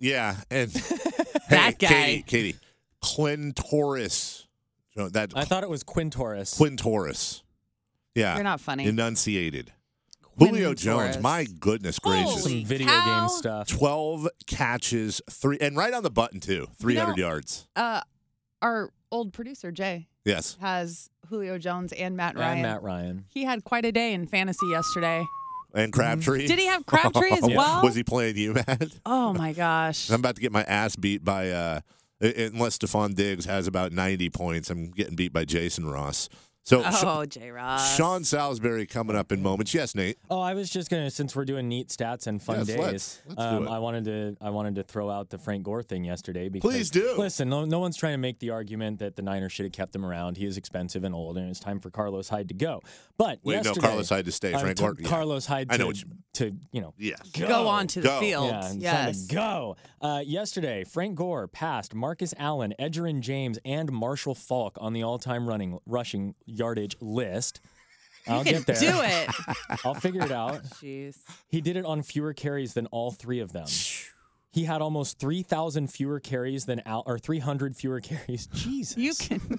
Yeah, and That guy. Katie, Clintoris. I thought it was Quintoris. Quintoris. Yeah, You're not funny. Enunciated. Julio Jones, Quintoris. my goodness gracious. Holy Some video cow. game stuff. 12 catches, and right on the button, too. 300 yards. Our old producer, Jay, Yes. has Julio Jones and Matt Ryan. And Matt Ryan. He had quite a day in fantasy yesterday. And Crabtree. Did he have Crabtree as well? Was he playing you, Matt? Oh, my gosh. I'm about to get my ass beat by, unless Stephon Diggs has about 90 points, I'm getting beat by Jason Ross. So, J. Ross. Sean Salisbury coming up in moments. Yes, Nate. Oh, I was just gonna, since we're doing neat stats and fun Yes, days, let's do it. I wanted to throw out the Frank Gore thing yesterday. Because, Please do. Listen, no one's trying to make the argument that the Niners should have kept him around. He is expensive and old, and it's time for Carlos Hyde to go. But Wait, yesterday, no, Carlos Hyde to stay. Frank Gore. Yeah. Carlos Hyde I know to Yes. Go on to the Go. field. Yeah, and Yes. time to go. Yesterday, Frank Gore passed Marcus Allen, Edgerrin James, and Marshall Faulk on the all-time rushing yardage list. I'll You get there. can do it. I'll figure it out. Jeez. He did it on fewer carries than all three of them. He had almost 3,000 fewer carries than or 300 fewer carries. Jesus. You can.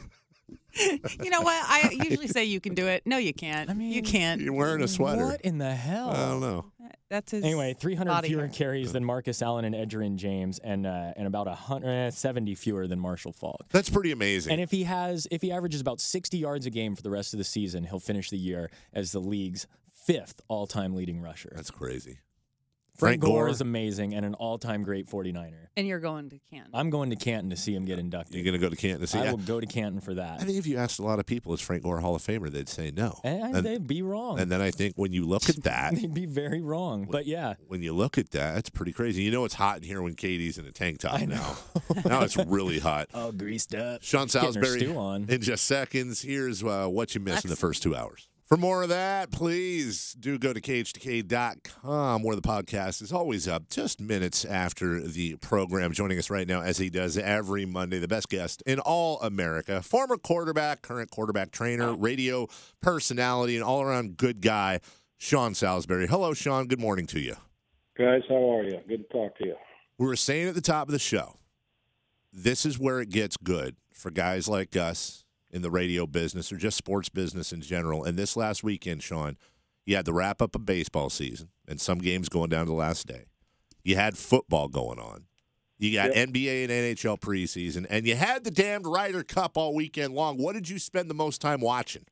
You know what? I usually say you can do it. No, you can't. I mean, you can't. You're wearing a sweater. What in the hell? I don't know. That's his. Anyway, 300 body fewer hair. carries than Marcus Allen and Edgerrin James, and about 170 fewer than Marshall Faulk. That's pretty amazing. And if he averages about 60 yards a game for the rest of the season, he'll finish the year as the league's 5th all-time leading rusher. That's crazy. Frank Gore is amazing and an all-time great 49er. And you're going to Canton. I'm going to Canton to see him get inducted. You're going to go to Canton to see I that? will go to Canton for that. I think if you asked a lot of people, is Frank Gore a Hall of Famer, they'd say no. And they'd be wrong. And then I think when you look at that, They'd be very wrong. But yeah. when you look at that, it's pretty crazy. You know it's hot in here when Katie's in a tank top I know. now. Now it's really hot. All greased up. Sean Getting her Salisbury stew on. in just seconds. Here's what you missed in the first 2 hours. For more of that, please do go to KHTK.com, where the podcast is always up just minutes after the program. Joining us right now, as he does every Monday, the best guest in all America, former quarterback, current quarterback trainer, radio personality, and all-around good guy, Sean Salisbury. Hello, Sean. Good morning to you. Guys, how are you? Good to talk to you. We were saying at the top of the show, this is where it gets good for guys like us in the radio business or just sports business in general. And this last weekend, Sean, you had the wrap-up of baseball season and some games going down to the last day. You had football going on. You got NBA and NHL preseason. And you had the damned Ryder Cup all weekend long. What did you spend the most time watching?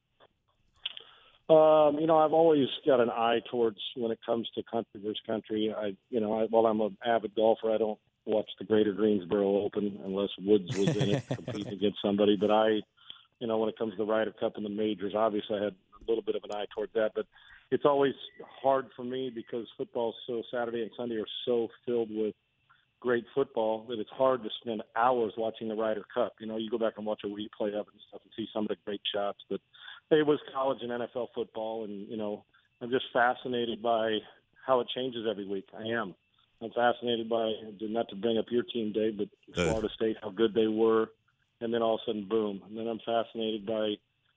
I've always got an eye towards when it comes to country versus country. While I'm an avid golfer, I don't watch the Greater Greensboro Open unless Woods was in it competing against somebody. But when it comes to the Ryder Cup and the majors, obviously I had a little bit of an eye towards that. But it's always hard for me because Saturday and Sunday are so filled with great football that it's hard to spend hours watching the Ryder Cup. You go back and watch a replay of it and stuff and see some of the great shots. But it was college and NFL football, and, I'm just fascinated by how it changes every week. I am. I'm fascinated by, not to bring up your team, Dave, but Florida State, how good they were. And then all of a sudden, boom. And then I'm fascinated by,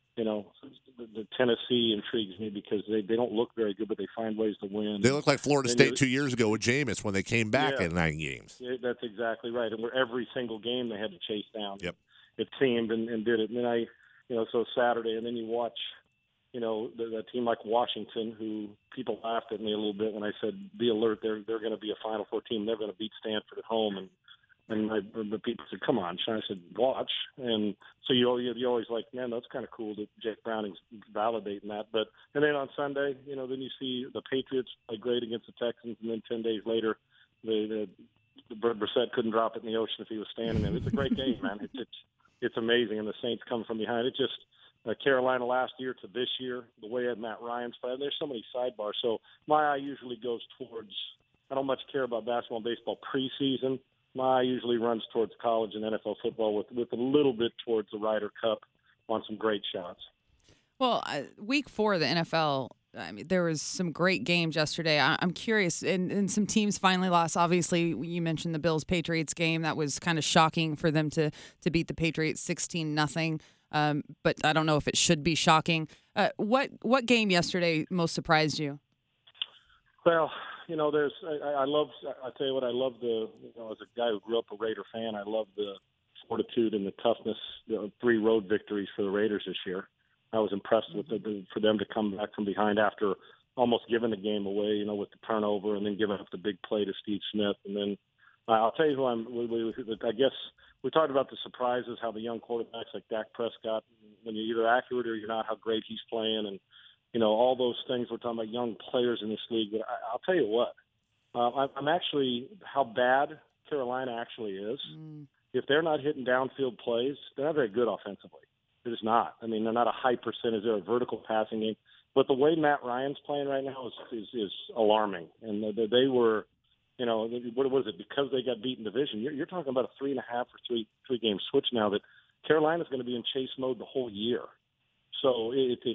the Tennessee intrigues me because they don't look very good, but they find ways to win. They look like Florida State 2 years ago with Jameis when they came back in 9 games. Yeah, that's exactly right. And where every single game they had to chase down. Yep. It seemed and did it. And then so Saturday, and then you watch, the team like Washington, who people laughed at me a little bit when I said, be alert, they're going to be a Final Four team. They're going to beat Stanford at home. And the people said, come on, Sean. I said, watch. And so you always like, man, that's kind of cool that Jake Browning's validating that. And then on Sunday, then you see the Patriots play great against the Texans, and then 10 days later, the Brissett couldn't drop it in the ocean if he was standing there. It's a great game, man. It's amazing, and the Saints come from behind. It just Carolina last year to this year, the way that Matt Ryan's playing. There's so many sidebars. So my eye usually goes towards. I don't much care about basketball and baseball preseason. My eye usually runs towards college and NFL football with a little bit towards the Ryder Cup on some great shots. Well, week 4 of the NFL, I mean, there was some great games yesterday. I'm curious, and some teams finally lost. Obviously, you mentioned the Bills-Patriots game. That was kind of shocking for them to beat the Patriots 16-0. But I don't know if it should be shocking. What game yesterday most surprised you? Well, I tell you what, I love as a guy who grew up a Raider fan, I love the fortitude and the toughness, 3 road victories for the Raiders this year. I was impressed with for them to come back from behind after almost giving the game away, with the turnover and then giving up the big play to Steve Smith. And then I'll tell you I guess we talked about the surprises, how the young quarterbacks like Dak Prescott, when you're either accurate or you're not, how great he's playing, and all those things. We're talking about young players in this league. But I'll tell you what, I'm actually how bad Carolina actually is. If they're not hitting downfield plays, they're not very good offensively. They're just not. I mean, they're not a high percentage. They're a vertical passing game. But the way Matt Ryan's playing right now is alarming. And they were, what was it? Because they got beat in division. You're talking about a 3.5 or 3 game switch now that Carolina's going to be in chase mode the whole year. So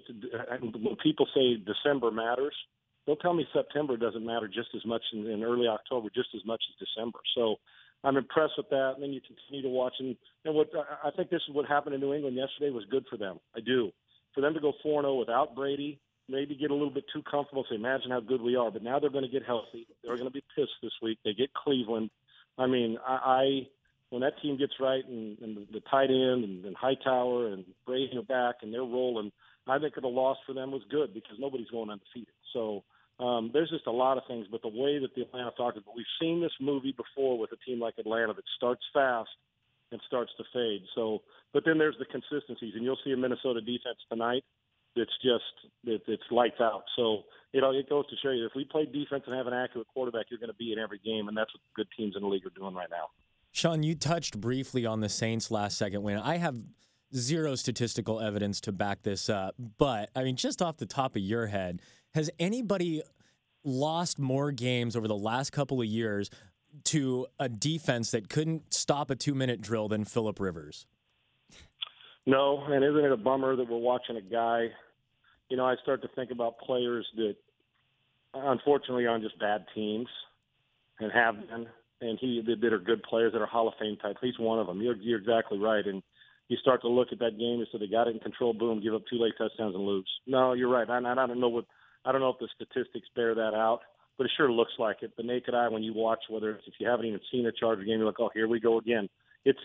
when people say December matters, they'll tell me September doesn't matter just as much, in early October just as much as December. So I'm impressed with that. And then you continue to watch. And what I think this is what happened in New England yesterday was good for them. I do. For them to go 4-0 without Brady, maybe get a little bit too comfortable, say, imagine how good we are. But now they're going to get healthy. They're going to be pissed this week. They get Cleveland. I mean, when that team gets right and the tight end and Hightower and Brady are back and they're rolling, I think the loss for them was good because nobody's going undefeated. So there's just a lot of things. But the way that the Atlanta Falcons, but we've seen this movie before with a team like Atlanta that starts fast and starts to fade. So, but then there's the consistencies, and you'll see a Minnesota defense tonight that's it's lights out. So it goes to show you, if we play defense and have an accurate quarterback, you're going to be in every game, and that's what good teams in the league are doing right now. Sean, you touched briefly on the Saints' last-second win. I have zero statistical evidence to back this up, but, I mean, just off the top of your head, has anybody lost more games over the last couple of years to a defense that couldn't stop a 2-minute drill than Phillip Rivers? No, and isn't it a bummer that we're watching a guy, I start to think about players that unfortunately are on just bad teams and have been, and that are good players that are Hall of Fame type. He's one of them. You're exactly right. And you start to look at that game and so they got it in control, boom, give up 2 late touchdowns and lose. No, you're right. I don't know if the statistics bear that out, but it sure looks like it. The naked eye, when you watch, if you haven't even seen a Charger game, you're like, oh, here we go again. It's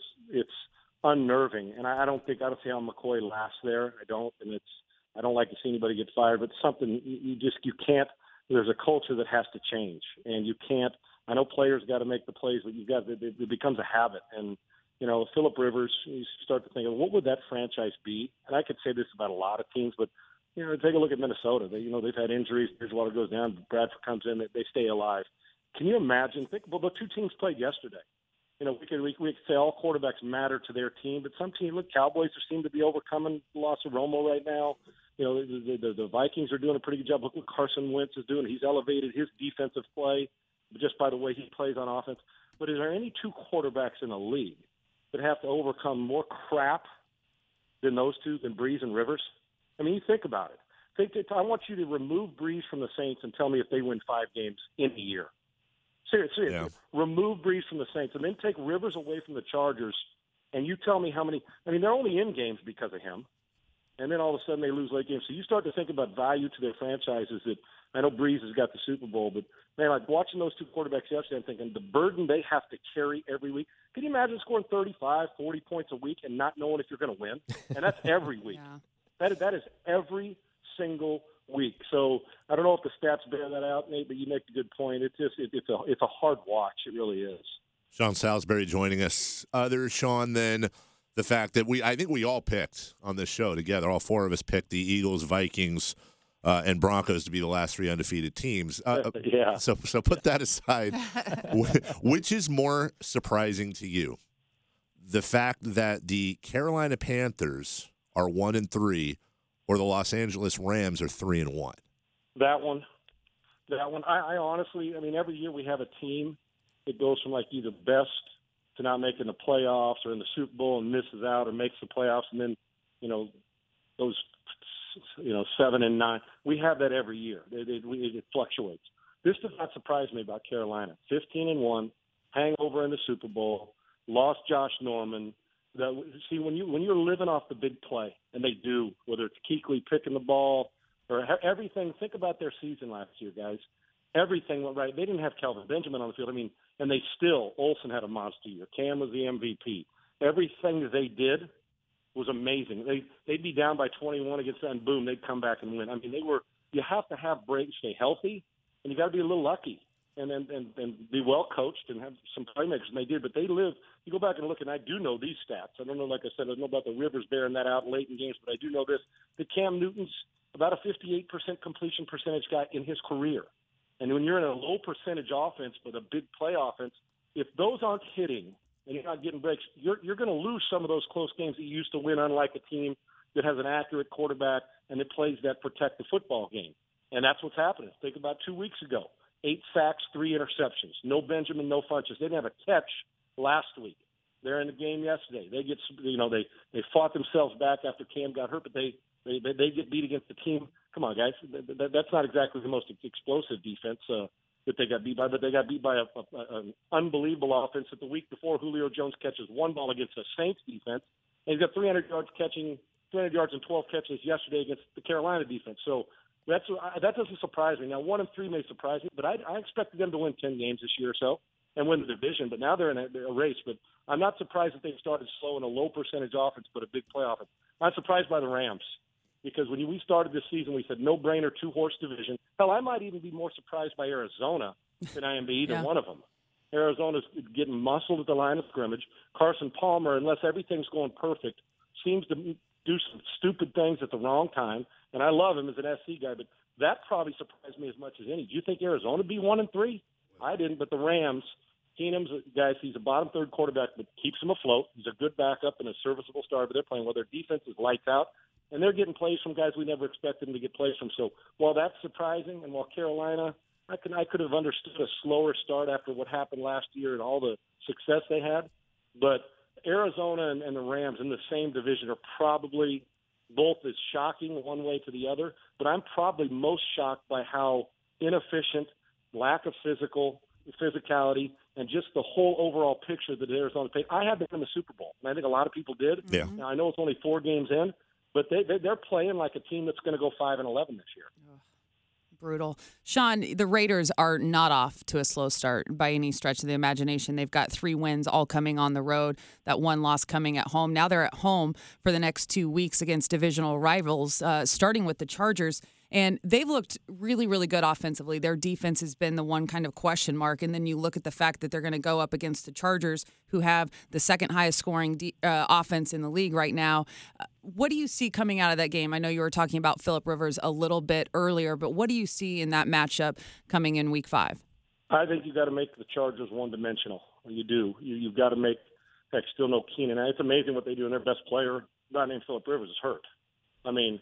unnerving, and I don't see how McCoy lasts there. I don't like to see anybody get fired, but something you can't. There's a culture that has to change, and you can't. I know players got to make the plays, but it becomes a habit. And Phillip Rivers, you start to think, what would that franchise be? And I could say this about a lot of teams, but take a look at Minnesota. They've had injuries. Bridgewater goes down. Bradford comes in. They stay alive. Can you imagine? Well, the 2 teams played yesterday. We could say all quarterbacks matter to their team, but some team, Cowboys seem to be overcoming the loss of Romo right now. The Vikings are doing a pretty good job. Look what Carson Wentz is doing. He's elevated his defensive play just by the way he plays on offense. But is there any 2 quarterbacks in the league that have to overcome more crap than those 2, than Brees and Rivers? I mean, you think about it. I want you to remove Brees from the Saints and tell me if they win 5 games in a year. Seriously, yeah. Remove Brees from the Saints and then take Rivers away from the Chargers, and you tell me how many. I mean, they're only in games because of him, and then all of a sudden they lose late games. So you start to think about value to their franchises. That I know Brees has got the Super Bowl, but man, like watching those 2 quarterbacks yesterday, I'm thinking the burden they have to carry every week. Can you imagine scoring 35, 40 points a week and not knowing if you're going to win? And that's every week. Yeah. That is every single week. So I don't know if the stats bear that out, Nate, but you make a good point. It's a hard watch. It really is. Sean Salisbury joining us. Other Sean than the fact that I think we all picked on this show together. All 4 of us picked the Eagles, Vikings, and Broncos to be the last 3 undefeated teams. Yeah. So put that aside. Which is more surprising to you? The fact that the Carolina Panthers are 1-3, or the Los Angeles Rams are 3-1? That one. I honestly, every year we have a team that goes from either best to not making the playoffs or in the Super Bowl and misses out or makes the playoffs, and then goes 7-9. We have that every year. It fluctuates. This does not surprise me about Carolina. 15-1, hangover in the Super Bowl, lost Josh Norman. See, when you're living off the big play, and they do, whether it's Kuechly picking the ball or everything. Think about their season last year, guys. Everything went right. They didn't have Kelvin Benjamin on the field. I mean, and they still, Olsen had a monster year. Cam was the MVP. Everything that they did was amazing. They'd be down by 21 against them, and boom, they'd come back and win. I mean, you have to have breaks, stay healthy, and you got to be a little lucky and be well coached and have some playmakers, and they did. But you go back and look, and I do know these stats. I don't know, like I said, I don't know about the Rivers bearing that out late in games, but I do know this, that Cam Newton's about a 58% completion percentage guy in his career. And when you're in a low percentage offense but a big play offense, if those aren't hitting and you're not getting breaks, you're going to lose some of those close games that you used to win, unlike a team that has an accurate quarterback and that plays that protect the football game. And that's what's happening. Think about 2 weeks ago. 8 sacks, 3 interceptions. No Benjamin, no Funchess. They didn't have a catch last week. They're in the game yesterday. They fought themselves back after Cam got hurt, but they get beat against the team. Come on, guys. That's not exactly the most explosive defense that they got beat by, but they got beat by an unbelievable offense that the week before Julio Jones catches one ball against the Saints defense, and he's got 300 yards and 12 catches yesterday against the Carolina defense. So that doesn't surprise me. Now, 1-3 may surprise me, but I expected them to win 10 games this year or so and win the division. But now they're in a race. But I'm not surprised that they started slow in a low percentage offense, but a big play offense. I'm surprised by the Rams. Because when we started this season, we said no-brainer, 2-horse division. Hell, I might even be more surprised by Arizona than I am by either one of them. Arizona's getting muscled at the line of scrimmage. Carson Palmer, unless everything's going perfect, seems to do some stupid things at the wrong time. And I love him as an SC guy, but that probably surprised me as much as any. Do you think Arizona would be 1-3? I didn't, but the Rams, Keenum's guys, he's a bottom third quarterback, but keeps him afloat. He's a good backup and a serviceable star, but they're playing well. Their defense is lights out. And they're getting plays from guys we never expected them to get plays from. So while that's surprising, and while Carolina, I could have understood a slower start after what happened last year and all the success they had. But Arizona and the Rams in the same division are probably both as shocking one way to the other. But I'm probably most shocked by how inefficient, lack of physicality, and just the whole overall picture that Arizona played. I had them in the Super Bowl, and I think a lot of people did. Yeah. Now, I know it's only 4 games in, but they're playing like a team that's going to go 5-11 this year. Brutal. Sean, the Raiders are not off to a slow start by any stretch of the imagination. They've got 3 wins all coming on the road, that 1 loss coming at home. Now they're at home for the next 2 weeks against divisional rivals, starting with the Chargers. And they've looked really, really good offensively. Their defense has been the one kind of question mark. And then you look at the fact that they're going to go up against the Chargers, who have the second highest scoring offense in the league right now. What do you see coming out of that game? I know you were talking about Phillip Rivers a little bit earlier, but what do you see in that matchup coming in Week 5? I think you got to make the Chargers one-dimensional. You do. You've got to make. Heck, still no Keenan. It's amazing what they do, and their best player, not named Phillip Rivers, is hurt. I mean,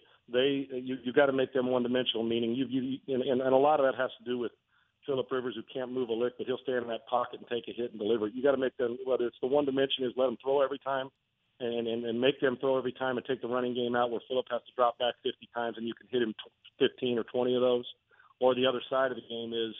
you got to make them one-dimensional. Meaning, and a lot of that has to do with Phillip Rivers, who can't move a lick, but he'll stand in that pocket and take a hit and deliver. You got to make them. Whether it's the one dimension is let them throw every time, and make them throw every time, and take the running game out where Phillip has to drop back 50 times and you can hit him 15 or 20 of those. Or the other side of the game is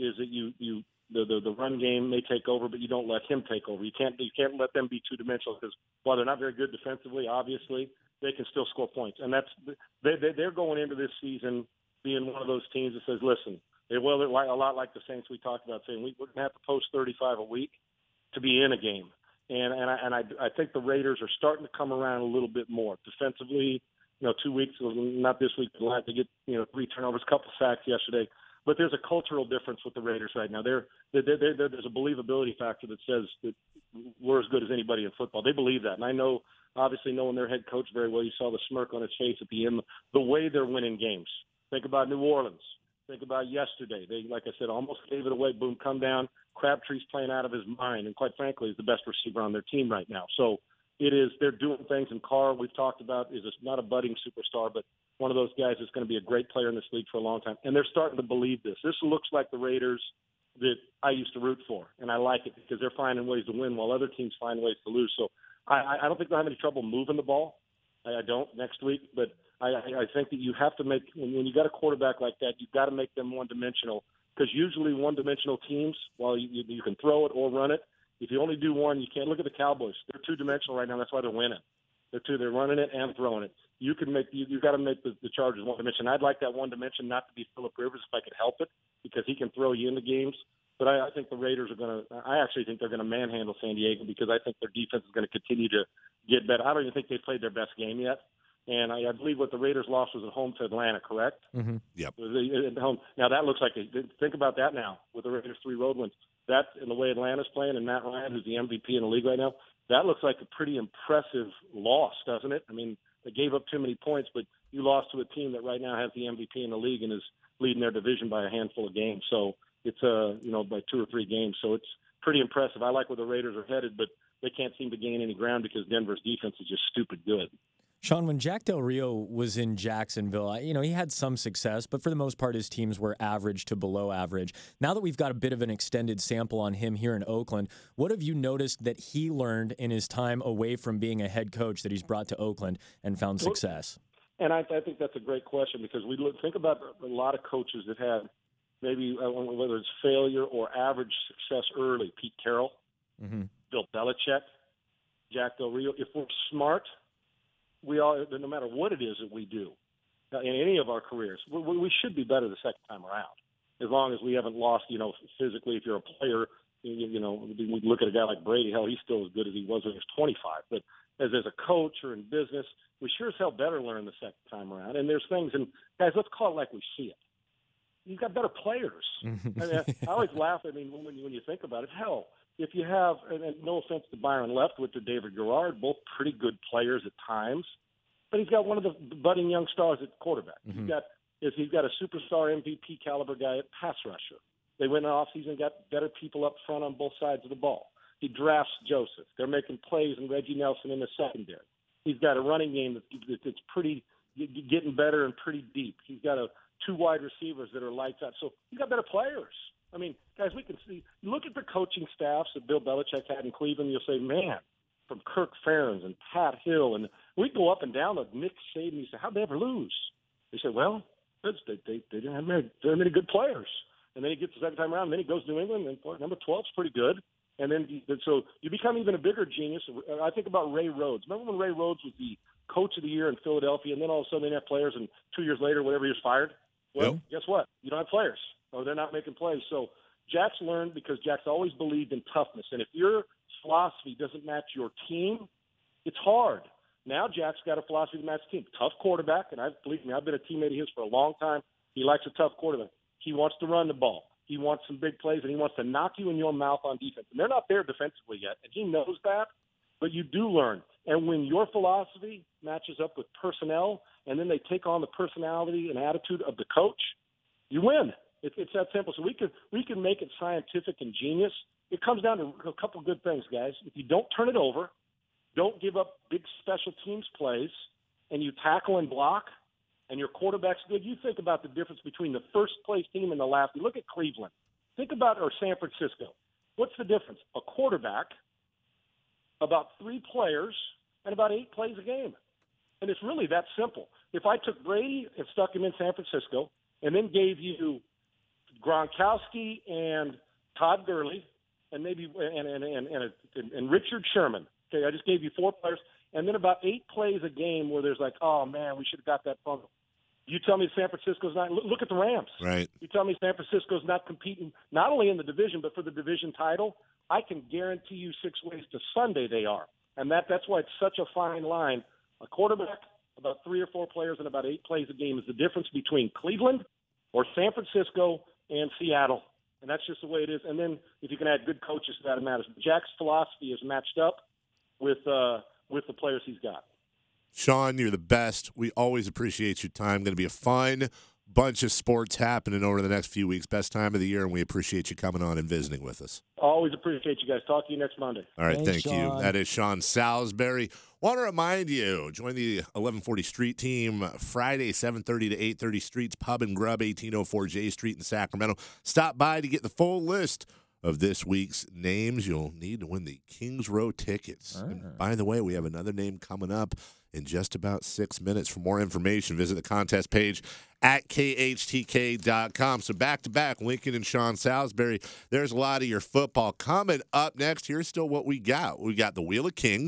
that the run game may take over, but you don't let him take over. You can't let them be two-dimensional, because while they're not very good defensively, obviously, they can still score points. And they're going into this season being one of those teams that says, listen, they're a lot like the Saints we talked about, saying we're going to have to post 35 a week to be in a game. And I think the Raiders are starting to come around a little bit more defensively. 2 weeks, not this week, but they get 3 turnovers, a couple sacks yesterday. But there's a cultural difference with the Raiders right now. There's a believability factor that says that we're as good as anybody in football. They believe that, and I know, obviously, knowing their head coach very well, you saw the smirk on his face at the end. The way they're winning games. Think about New Orleans. Think about yesterday. They, like I said, almost gave it away. Boom, come down. Crabtree's playing out of his mind, and quite frankly, is the best receiver on their team right now. So they're doing things. And Carr, we've talked about, is not a budding superstar, but one of those guys that's going to be a great player in this league for a long time. And they're starting to believe this. This looks like the Raiders that I used to root for, and I like it because they're finding ways to win while other teams find ways to lose. So I don't think they'll have any trouble moving the ball. I don't next week, but I think that you have to make, when you got a quarterback like that, you've got to make them one-dimensional, because usually one-dimensional teams, while you can throw it or run it, if you only do one, you can't. Look at the Cowboys. They're two-dimensional right now. That's why they're winning. They're running it and throwing it. You got to make the Chargers one dimension. I'd like that one dimension not to be Phillip Rivers if I could help it, because he can throw you into games. But I think the Raiders are going to – I actually think they're going to manhandle San Diego, because I think their defense is going to continue to get better. I don't even think they played their best game yet. And I believe what the Raiders lost was at home to Atlanta, correct? Mm-hmm. Yep. At home. Now, that looks like – think about that now with the Raiders' 3 road wins. That, and the way Atlanta's playing, and Matt Ryan, who's the MVP in the league right now, that looks like a pretty impressive loss, doesn't it? I mean, they gave up too many points, but you lost to a team that right now has the MVP in the league and is leading their division by a handful of games. So it's by 2 or 3 games. So it's pretty impressive. I like where the Raiders are headed, but they can't seem to gain any ground because Denver's defense is just stupid good. Sean, when Jack Del Rio was in Jacksonville, he had some success, but for the most part, his teams were average to below average. Now that we've got a bit of an extended sample on him here in Oakland, what have you noticed that he learned in his time away from being a head coach that he's brought to Oakland and found success? And I think that's a great question, because think about a lot of coaches that had maybe whether it's failure or average success early. Pete Carroll, Bill Belichick, Jack Del Rio. If we're smart, we all, no matter what it is that we do in any of our careers, we should be better the second time around, as long as we haven't lost, physically. If you're a player, we look at a guy like Brady. Hell, he's still as good as he was when he was 25. But as a coach or in business, we sure as hell better learn the second time around. And there's things, and guys, let's call it like we see it. You've got better players. I always laugh. When you think about it, hell, if you have, and no offense to Byron Leftwich or David Garrard, both pretty good players at times, but he's got one of the budding young stars at quarterback. He's got a superstar MVP caliber guy at pass rusher. They went in the offseason and got better people up front on both sides of the ball. He drafts Joseph. They're making plays and Reggie Nelson in the secondary. He's got a running game that's pretty getting better and pretty deep. He's got 2 wide receivers that are lights out. So he's got better players. Guys, we can see. Look at the coaching staffs that Bill Belichick had in Cleveland. You'll say, man, from Kirk Ferentz and Pat Hill, and we go up and down with Nick Saban. You say, how'd they ever lose? They said, well, they didn't have very many good players. And then he gets the second time around, and then he goes to New England, and number 12 is pretty good. And then so you become even a bigger genius. I think about Ray Rhodes. Remember when Ray Rhodes was the coach of the year in Philadelphia, and then all of a sudden they didn't have players, and 2 years later, whatever, he was fired? Well, Guess what? You don't have players, or they're not making plays. So Jack's learned, because Jack's always believed in toughness. And if your philosophy doesn't match your team, it's hard. Now Jack's got a philosophy to match the team. Tough quarterback, and believe me, I've been a teammate of his for a long time. He likes a tough quarterback. He wants to run the ball. He wants some big plays, and he wants to knock you in your mouth on defense. And they're not there defensively yet, and he knows that, but you do learn. And when your philosophy matches up with personnel, and then they take on the personality and attitude of the coach, you win. It's that simple. So we can make it scientific and genius. It comes down to a couple good things, guys. If you don't turn it over, don't give up big special teams plays, and you tackle and block, and your quarterback's good, you think about the difference between the first-place team and the last. You look at Cleveland. Think about or San Francisco. What's the difference? A quarterback, about 3 players, and about 8 plays a game. And it's really that simple. If I took Brady and stuck him in San Francisco and then gave you Gronkowski and Todd Gurley and maybe and Richard Sherman, okay, I just gave you 4 players, and then about 8 plays a game where there's like, oh, man, we should have got that from them. You tell me San Francisco's not – look at the Rams. Right. You tell me San Francisco's not competing not only in the division but for the division title. I can guarantee you 6 ways to Sunday they are. And that's why it's such a fine line. A quarterback, about 3 or 4 players, and about 8 plays a game is the difference between Cleveland or San Francisco and Seattle. And that's just the way it is. And then if you can add good coaches to that, it matters. Jack's philosophy is matched up with the players he's got. Sean, you're the best. We always appreciate your time. Going to be a fun bunch of sports happening over the next few weeks. Best time of the year, and we appreciate you coming on and visiting with us. Always appreciate you guys. Talk to you next Monday. All right, Thanks, thank you. Sean. That is Sean Salisbury. Want to remind you, join the 1140 Street Team Friday, 7:30 to 8:30 Streets Pub and Grub, 1804 J Street in Sacramento. Stop by to get the full list of this week's names. You'll need to win the Kings Row tickets. And by the way, we have another name coming up in just about 6 minutes. For more information, visit the contest page at KHTK.com. So back-to-back, Lincoln and Sean Salisbury. There's a lot of your football coming up next. Here's still what we got. We got the Wheel of Kings.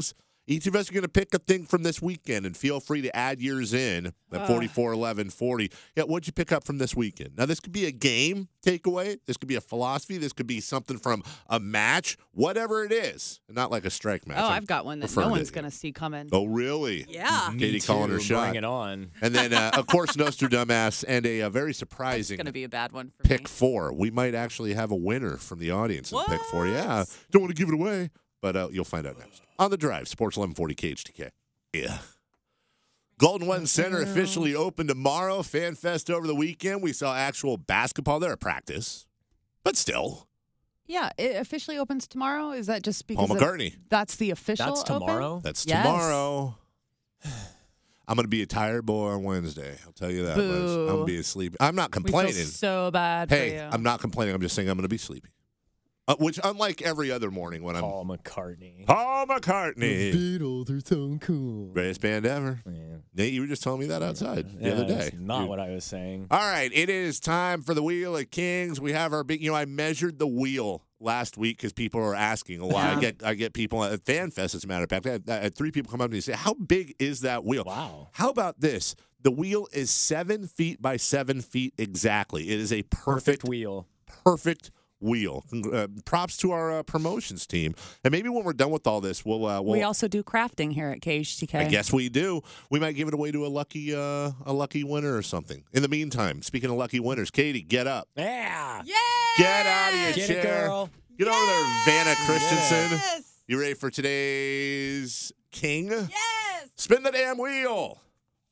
Each of us are going to pick a thing from this weekend, and feel free to add yours in at 44, 11, 40. Yeah, what'd you pick up from this weekend? Now, this could be a game takeaway. This could be a philosophy. This could be something from a match, whatever it is. Not like a strike match. Oh, I've got one that no one's going to see coming. Oh, really? Yeah. Katie calling her shot. Bring it on. And then, of course, Nostradamus and a very surprising It's going to be a bad one for pick me. 4. We might actually have a winner from the audience in pick 4. Yeah. Don't want to give it away, but you'll find out next. On the Drive, Sports 1140 KHTK. Yeah. Golden One Center officially open tomorrow. Fan Fest over the weekend. We saw actual basketball there at practice, but still. Yeah, it officially opens tomorrow. Is that just because Paul McCartney. That's the official That's tomorrow? open? That's Yes. tomorrow. I'm going to be a tired boy on Wednesday. I'll tell you that much. Boo. I'm going to be asleep. I'm not We complaining. feel so bad Hey, for you. I'm not complaining. I'm just saying I'm going to be sleepy. Which, unlike every other morning when I'm Paul McCartney. Paul McCartney, Beatles are so cool. greatest band ever. Yeah. Nate, you were just telling me that outside the other that's day. not what I was saying. All right, it is time for the Wheel of Kings. We have our big. I measured the wheel last week because people are asking a lot. Yeah. I get people at Fan Fest. As a matter of fact, I had 3 people come up to me and say, "How big is that wheel?" Wow. How about this? The wheel is 7 feet by 7 feet exactly. It is a perfect wheel. Perfect wheel. Props to our promotions team. And maybe when we're done with all this, we'll we also do crafting here at KHTK. I guess we do. We might give it away to a lucky winner or something. In the meantime, speaking of lucky winners, Katie, get up. Yeah. Yay! Get out of your Get chair. it, girl. Get over there, Vanna Christensen. Yes! You ready for today's king? Yes! Spin the damn wheel.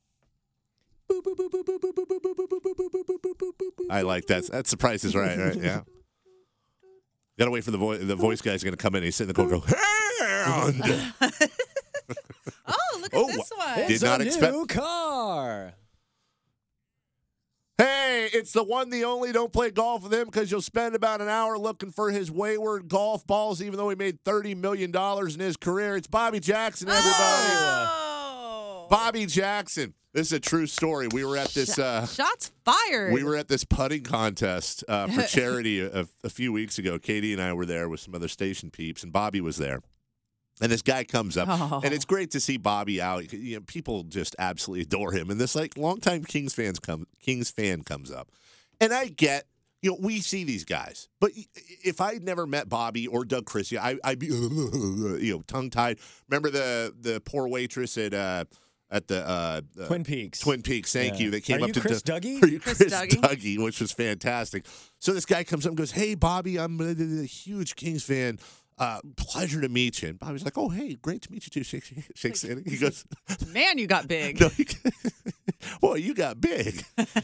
I like that. That's the Price is Right? Yeah. Gotta wait for the voice. The voice guy's gonna come in. He's sitting in the corner. Go. Oh, look at Oh, this one. Did It's not a expect- new car. Hey, it's the one, the only. Don't play golf with him because you'll spend about an hour looking for his wayward golf balls, even though he made $30 million in his career. It's Bobby Jackson, everybody. Oh! Bobby Jackson. This is a true story. We were at this. Shots fired. We were at this putting contest for charity a few weeks ago. Katie and I were there with some other station peeps, and Bobby was there. And this guy comes up, and it's great to see Bobby out. People just absolutely adore him. And this longtime Kings fan comes up, and I get, we see these guys, but if I'd never met Bobby or Doug Christie, I'd be tongue tied. Remember the poor waitress at the Twin Peaks. Twin Peaks, thank you. That came Are up you to Chris Dougie? Are you Chris Chris Dougie? Dougie, which was fantastic. So this guy comes up and goes, "Hey, Bobby, I'm a huge Kings fan. Pleasure to meet you." And Bobby's like, "Oh, hey, great to meet you too." Shakes hand. He goes, Man, you got big. "No, boy, you got big."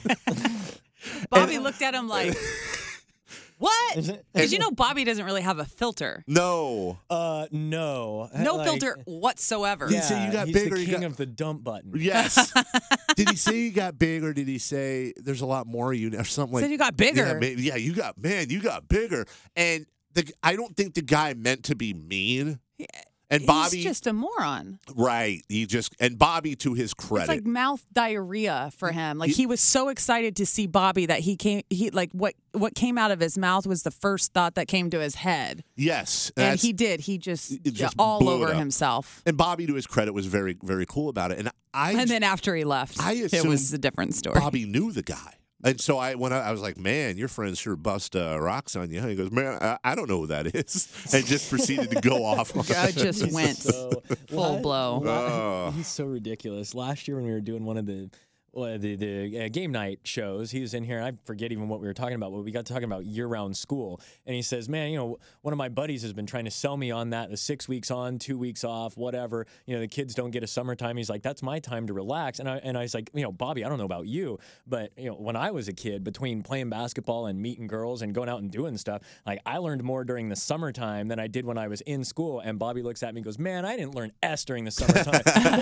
Bobby looked at him like, what? Because Bobby doesn't really have a filter. No. No. No filter whatsoever. Did he say you got he's big or the you king got- of the dump button. Yes. Did he say you got big, or did he say there's a lot more of you, or something like? Said you got bigger. Yeah, you got bigger. And I don't think the guy meant to be mean. And Bobby, He's just a moron. right? And Bobby, to his It's credit, like mouth diarrhea for him. Like he was so excited to see Bobby that what came out of his mouth was the first thought that came to his head. yes, And he did. He just It just all blew it over up. himself. And Bobby, to his credit, was very, very cool about it. And then after he left, I it assumed was a different story. Bobby knew the guy. And so I was like, "Man, your friends sure bust rocks on you." Huh? He goes, "Man, I don't know who that is," and just proceeded to go off. I just went So, full blow. Oh. He's so ridiculous. Last year when we were doing one of the game night shows, he was in here, and I forget even what we were talking about, but we got talking about year-round school, and he says, "Man, one of my buddies has been trying to sell me on that, the 6 weeks on, 2 weeks off, whatever. The kids don't get a summertime." He's like, "That's my time to relax." And I was like, "Bobby, I don't know about you, but when I was a kid, between playing basketball and meeting girls and going out and doing stuff, like I learned more during the summertime than I did when I was in school." And Bobby looks at me and goes, "Man, I didn't learn S during the summertime."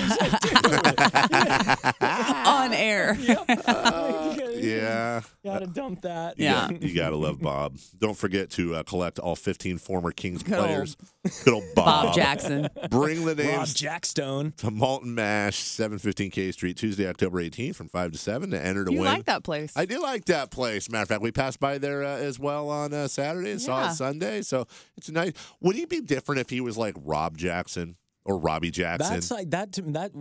On air. Yeah. Gotta dump that. Yeah. You gotta love Bob. Don't forget to collect all 15 former Kings Good old players. Good old Bob. Bob Jackson. Bring the Rob names Jackstone. to Malton Mash, 715 K Street, Tuesday, October 18th from 5 to 7 to enter to You win. like that place? I do like that place. Matter of fact, we passed by there as well on Saturday and saw Yeah. it Sunday. So it's nice. Would he be different if he was like Rob Jackson? or Robbie Jackson. That's like that.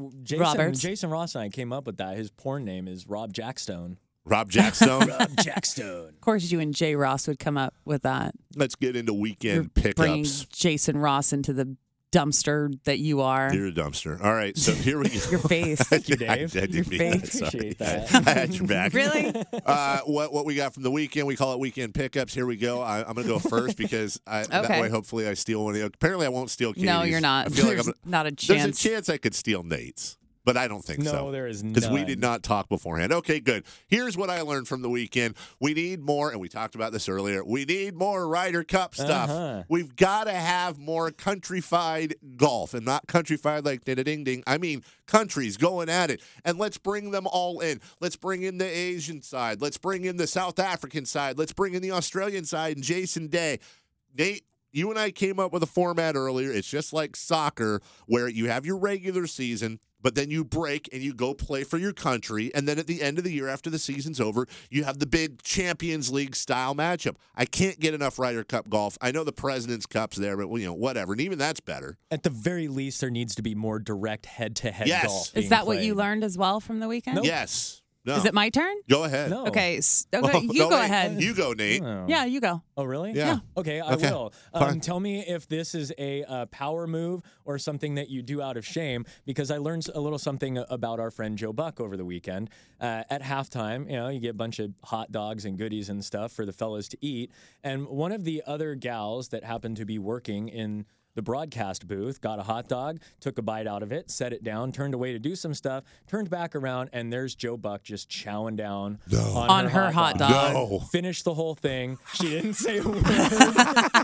Jason Ross and I came up with that. His porn name is Rob Jackstone. Rob Jackstone. Rob Jackstone. Of course, you and Jay Ross would come up with that. Let's get into weekend Bringing pickups. Jason Ross into the dumpster that you are. You're a dumpster. All right, so here we go. Your face. Thank you, Dave. I didn't Your mean face. that. Sorry. Appreciate that. I had your back. Really? What we got from the weekend? We call it weekend pickups. Here we go. I'm going to go first because that way, hopefully, I steal one. Apparently, I won't steal Katie's. No, you're not. I feel There's like not a there's chance. a chance I could steal Nate's. But I don't think so. No, there is none. Because we did not talk beforehand. Okay, good. Here's what I learned from the weekend. We need more, and we talked about this earlier, we need more Ryder Cup stuff. We've got to have more countrified golf, and not countrified like ding-a-ding-ding. I mean countries going at it. And let's bring them all in. Let's bring in the Asian side. Let's bring in the South African side. Let's bring in the Australian side and Jason Day. Nate, you and I came up with a format earlier. It's just like soccer where you have your regular season, but then you break and you go play for your country. And then at the end of the year, after the season's over, you have the big Champions League style matchup. I can't get enough Ryder Cup golf. I know the President's Cup's there, but whatever. And even that's better. At the very least, there needs to be more direct head-to-head Yes. golf. Is that what you learned as well from the weekend? Nope. Yes. No. Is it my turn? Go ahead. No. Okay. You No, go wait. ahead. You go, Nate. Oh. Yeah, you go. Oh, really? Yeah. Okay, I Okay. will. Fine. Tell me if this is a power move or something that you do out of shame, because I learned a little something about our friend Joe Buck over the weekend. At halftime, you get a bunch of hot dogs and goodies and stuff for the fellas to eat. And one of the other gals that happened to be working in the broadcast booth got a hot dog, took a bite out of it, set it down, turned away to do some stuff, turned back around, and there's Joe Buck just chowing down on her hot dog. No. Finished the whole thing. She didn't say a word.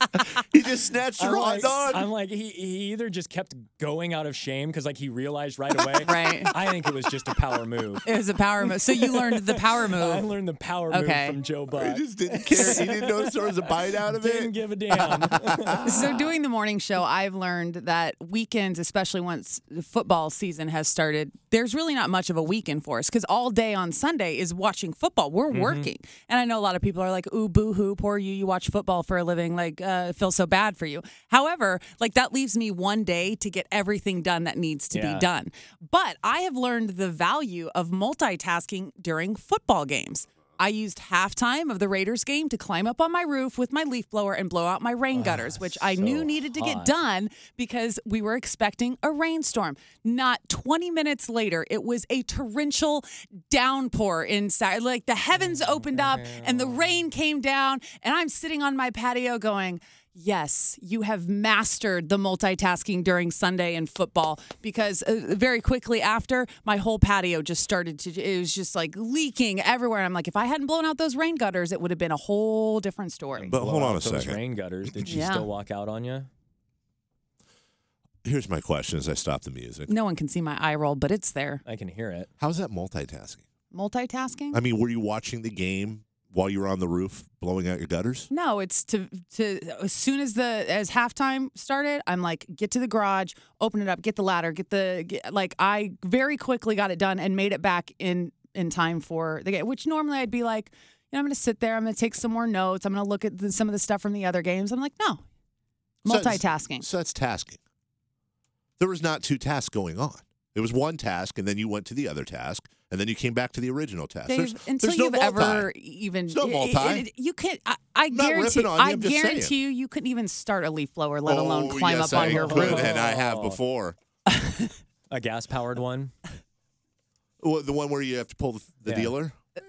He just snatched your hot dog. I'm like, he either just kept going out of shame because he realized right away. Right. I think it was just a power move. It was a power move. So you learned the power I move. learned the power move from Joe Buck. He just didn't care. He didn't notice there was a bite out of Didn't it. give a damn. So doing the morning show, I've learned that weekends, especially once the football season has started, there's really not much of a weekend for us because all day on Sunday is watching football. We're working. And I know a lot of people are like, ooh, boo-hoo, poor you. You watch football for a living. Like, it feels so bad for you. However, that leaves me one day to get everything done that needs to be done. But I have learned the value of multitasking during football games. I used halftime of the Raiders game to climb up on my roof with my leaf blower and blow out my rain gutters, which I knew needed to get done because we were expecting a rainstorm. Not 20 minutes later, it was a torrential downpour inside. Like the heavens opened up and the rain came down, and I'm sitting on my patio going, yes, you have mastered the multitasking during Sunday and football, because very quickly after, my whole patio just started to, it was just leaking everywhere. I'm like, if I hadn't blown out those rain gutters, it would have been a whole different story. But hold on a Those second. rain gutters. Did she Yeah. still walk out on you? Here's my question as I stop the music. No one can see my eye roll, but it's there. I can hear it. How's that multitasking? Multitasking? I mean, were you watching the game while you were on the roof blowing out your gutters? No, it's to as soon as halftime started, I'm like, get to the garage, open it up, get the ladder, I very quickly got it done and made it back in time for the game, which normally I'd be like, I'm going to sit there, I'm going to take some more notes, I'm going to look at some of the stuff from the other games. I'm like, no, multitasking. So that's tasking. There was not two tasks going on. It was one task, and then you went to the other task, and then you came back to the original task. Dave, There's no you've multi. ever even There's no multi. you can't. I I'm not guarantee. ripping on you, I I'm just guarantee saying. you couldn't even start a leaf blower, let alone climb yes, up on I your could, roof. and I have before. A gas-powered one? Well, the one where you have to pull the Yeah. dealer?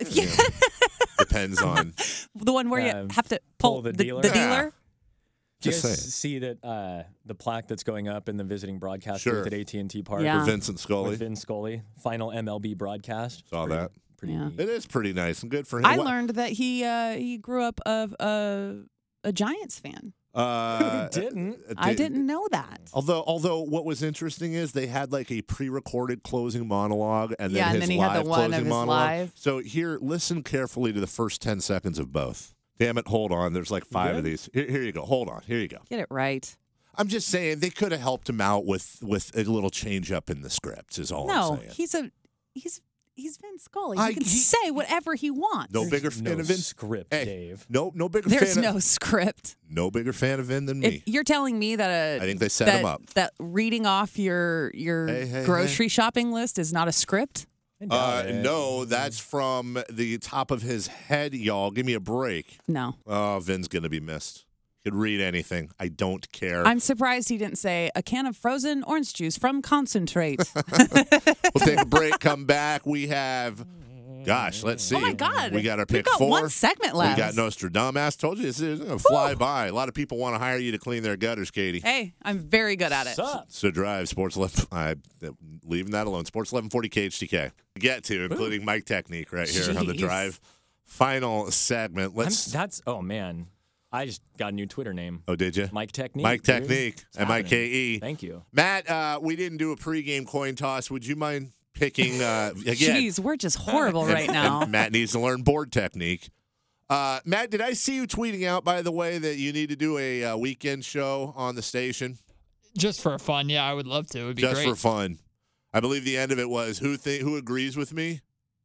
Depends on. The one where you have to pull the the dealer? The Yeah. dealer. Do you Just guys saying. see that the plaque that's going up in the visiting broadcast Sure. booth at AT&T Park Yeah. For Vincent Scully. with Vin Scully, final MLB broadcast? Saw that. Pretty Yeah. neat. It is pretty nice and good for him. I learned that he grew up of a Giants fan. Didn't. I didn't know that. Although what was interesting is they had a pre-recorded closing monologue and then Yeah, and his then he had live the one of closing his monologue. live. So here, listen carefully to the first 10 seconds of both. Damn it, hold on. There's 5 of Good? these. Here you go. Hold on. Here you go. Get it right. I'm just saying they could have helped him out with a little change up in the script. Is all No, I'm saying. He's Vince Scully. I- He can he- say whatever he wants. No bigger no fan of Vin. script, Hey, Dave. No bigger There's fan. no script. No bigger fan of Vin than me. If you're telling me that I think they set that, him up. that reading off your Hey, grocery shopping list is not a script? I doubt it. No, that's from the top of his head, y'all. Give me a break. No. Oh, Vin's gonna be missed. Could read anything. I don't care. I'm surprised he didn't say a can of frozen orange juice from concentrate. We'll take a break. Come back. We have. Gosh, let's see. Oh my God. We got our pick We've got 4. one segment left. We got Nostradamus. Told you this is going to fly by. A lot of people want to hire you to clean their gutters, Katie. Hey, I'm very good at it. Sup? So drive Sports 11. Leaving that alone. Sports 1140 KHTK. Get to, including Mike Technique right here on the Jeez. drive. Final segment. Oh man, I just got a new Twitter name. Oh, did you? Mike Technique. Mike dude. Technique. It's happening. MIKE. Thank you. Matt, we didn't do a pregame coin toss. Would you mind picking again? Jeez, we're just horrible right now. And Matt needs to learn board technique. Matt, did I see you tweeting out, by the way, that you need to do a weekend show on the station? Just for fun, yeah, I would love to. It would be Just great. for fun. I believe the end of it was who agrees with me?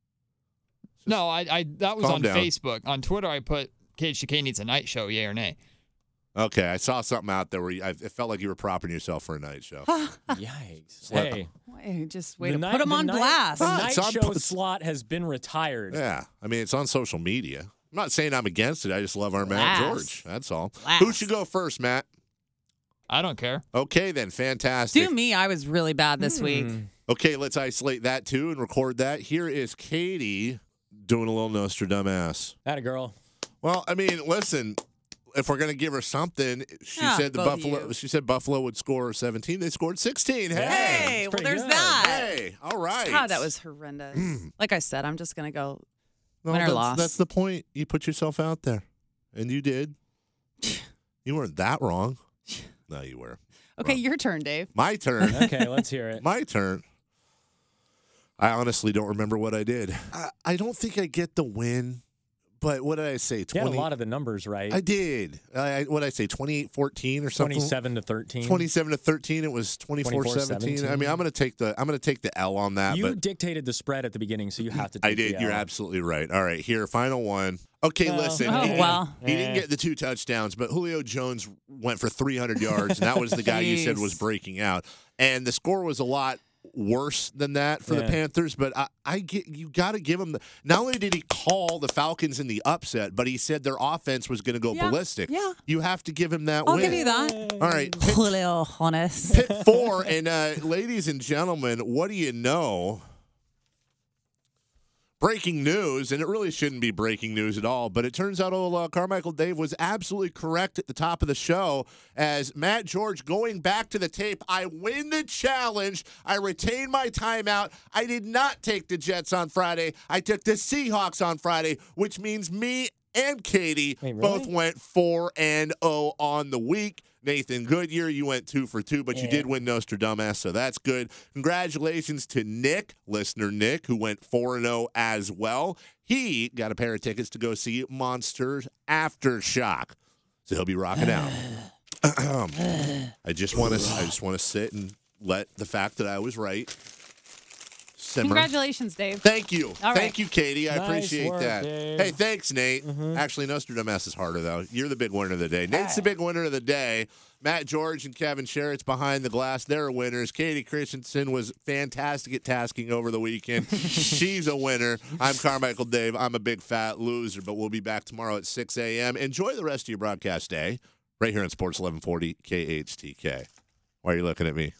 No, I that was Calm on down. Facebook. On Twitter, I put KHTK needs a night show, yay or nay. Okay, I saw something out there where it felt like you were propping yourself for a night show. Yikes. Slip. Hey, Wait, just way the to night- put him the on night- blast. The Ah, night it's on show post- slot has been retired. Yeah, I mean, it's on social media. I'm not saying I'm against it. I just love our Matt Blast. George. That's all. Blast. Who should go first, Matt? I don't care. Okay, then. Fantastic. Do me, I was really bad this week. Okay, let's isolate that too and record that. Here is Katie doing a little Nostradamus. Atta girl. Well, I mean, listen, if we're gonna give her something, she Yeah, said the both of Buffalo. you. She said Buffalo would score 17. They scored 16. Hey, Hey, it's well, pretty there's good. that. hey, all right. God, that was horrendous. Like I said, I'm just going to go No, winner that's, loss. That's the point. You put yourself out there, and you did. You weren't that wrong. No, you were. Okay, Wrong. your turn, Dave. My turn. Okay, let's hear it. My turn. I honestly don't remember what I did. I don't think I get the win, but what did I say? You had a lot of the numbers right. I did. What did I say? 28-14 or something? 27-13. 27-13. It was 24-17. I mean, I'm going to take the L on that. You but dictated the spread at the beginning, so you have to. I Take did. the You're L. absolutely right. All right, here, final one. Okay, Well, listen. oh, he, well. he didn't get the 2 touchdowns, but Julio Jones went for 300 yards, and that was the guy you said was Jeez. breaking out. And the score was a lot worse than that for the Yeah. Panthers, but I get you got to give him not only did he call the Falcons in the upset, but he said their offense was going to go Yeah, ballistic. yeah. You have to give him that I'll win. give you that. All right, Julio Jones. pick 4, and ladies and gentlemen, what do you know? Breaking news, and it really shouldn't be breaking news at all, but it turns out old Carmichael Dave was absolutely correct at the top of the show as Matt George going back to the tape. I win the challenge. I retain my timeout. I did not take the Jets on Friday. I took the Seahawks on Friday, which means me and Katie Wait, really? both went 4-0 on the week. Nathan Goodyear, you went 2 for 2, but you did win Nostradamus, so that's good. Congratulations to Nick, listener Nick, who went 4-0 as well. He got a pair of tickets to go see Monsters Aftershock, so he'll be rocking out. I just want to sit and let the fact that I was right simmer. Congratulations, Dave. Thank you. All Thank right. you, Katie. I Nice appreciate work, that. Dave. Hey, thanks, Nate. Actually, Nostradamus is harder, though. You're the big winner of the day. Nate's the big winner of the day. Matt George and Kevin Sherritt's behind the glass. They're winners. Katie Christensen was fantastic at tasking over the weekend. She's a winner. I'm Carmichael Dave. I'm a big fat loser, but we'll be back tomorrow at 6 a.m. Enjoy the rest of your broadcast day right here on Sports 1140 KHTK. Why are you looking at me?